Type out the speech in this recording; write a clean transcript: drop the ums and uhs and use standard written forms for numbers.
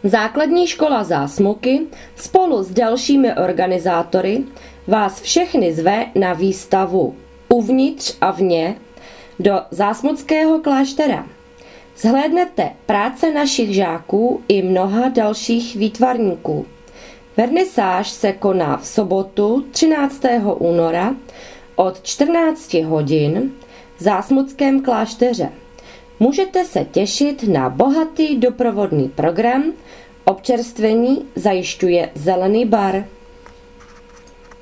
Základní škola Zásmuky spolu s dalšími organizátory vás všechny zve na výstavu Uvnitř a vně do Zásmuckého kláštera. Zhlédnete práce našich žáků i mnoha dalších výtvarníků. Vernisáž se koná v sobotu 13. února od 14 hodin v Zásmuckém klášteře. Můžete se těšit na bohatý doprovodný program, občerstvení zajišťuje Zelený bar.